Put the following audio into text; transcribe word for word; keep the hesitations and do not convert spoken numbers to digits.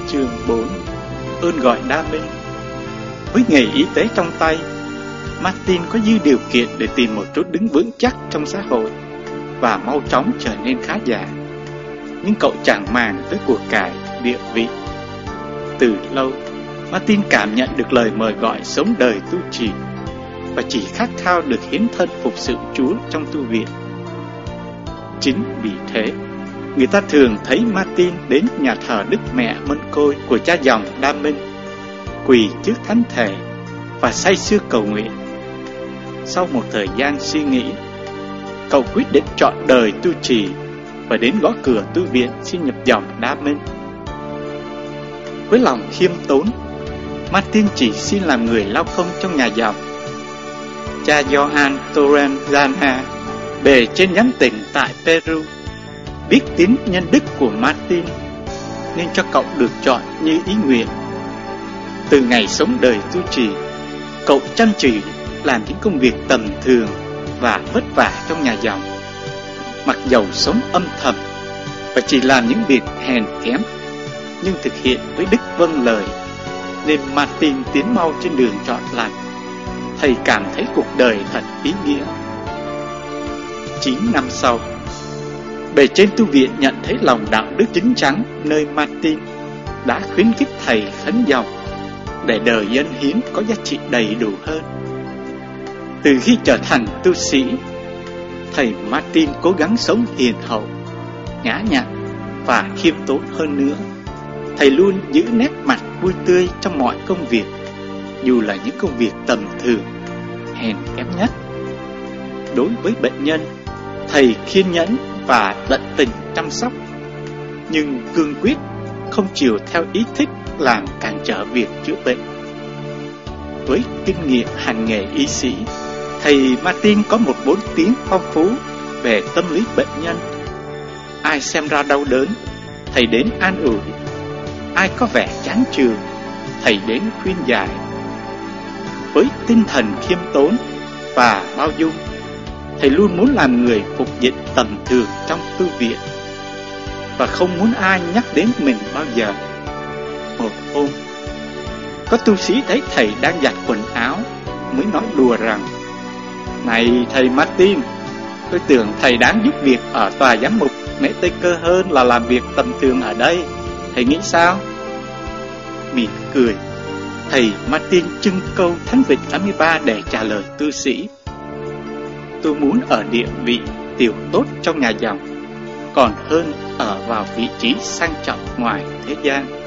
Chương bốn. Ơn gọi đa minh. Với nghề y tế trong tay, Martin có dư điều kiện để tìm một chỗ đứng vững chắc trong xã hội và mau chóng trở nên khá giả. Nhưng cậu chẳng màng tới của cải, địa vị. Từ lâu, Martin cảm nhận được lời mời gọi sống đời tu trì và chỉ khát khao được hiến thân phục sự Chúa trong tu viện. Chính vì thế, người ta thường thấy Martin đến nhà thờ Đức Mẹ Mân Côi của cha dòng Đa Minh, quỳ trước thánh thể và say sưa cầu nguyện. Sau một thời gian suy nghĩ, cậu quyết định chọn đời tu trì và đến gõ cửa tu viện xin nhập dòng Đa Minh. Với lòng khiêm tốn, Martin chỉ xin làm người lao công trong nhà dòng. Cha Joan Torrenzana, bề trên giám tỉnh tại Peru, biết tín nhân đức của Martin nên cho cậu được chọn như ý nguyện. Từ ngày sống đời tu trì, cậu chăm chỉ làm những công việc tầm thường và vất vả trong nhà dòng. Mặc dầu sống âm thầm và chỉ làm những việc hèn kém, nhưng thực hiện với đức vâng lời, nên Martin tiến mau trên đường chọn lành. Thầy cảm thấy cuộc đời thật ý nghĩa. Chín năm sau, bề trên tu viện nhận thấy lòng đạo đức chính chắn nơi Martin, đã khuyến khích thầy khấn dòng để đời dân hiến có giá trị đầy đủ hơn. Từ khi trở thành tu sĩ, thầy Martin cố gắng sống hiền hậu, nhã nhặn và khiêm tốn hơn nữa. Thầy luôn giữ nét mặt vui tươi trong mọi công việc, dù là những công việc tầm thường, hèn kém nhất. Đối với bệnh nhân, thầy kiên nhẫn và tận tình chăm sóc, nhưng cương quyết không chiều theo ý thích làm cản trở việc chữa bệnh. Với kinh nghiệm hành nghề y sĩ, thầy Martin có một bốn tiếng phong phú về tâm lý bệnh nhân. Ai xem ra đau đớn, thầy đến an ủi. Ai có vẻ chán chường, thầy đến khuyên giải. Với tinh thần khiêm tốn và bao dung, thầy luôn muốn làm người phục dịch tầm thường trong tu viện và không muốn ai nhắc đến mình bao giờ. Một hôm, có tu sĩ thấy thầy đang giặt quần áo mới nói đùa rằng: "Này thầy Martin, tôi tưởng thầy đáng giúp việc ở tòa giám mục Mễ Tây Cơ hơn là làm việc tầm thường ở đây. Thầy nghĩ sao?" Mỉm cười, thầy Martin trưng câu Thánh Vịnh tám mươi ba để trả lời tu sĩ: "Tôi muốn ở địa vị tiểu tốt trong nhà dòng, còn hơn ở vào vị trí sang trọng ngoài thế gian."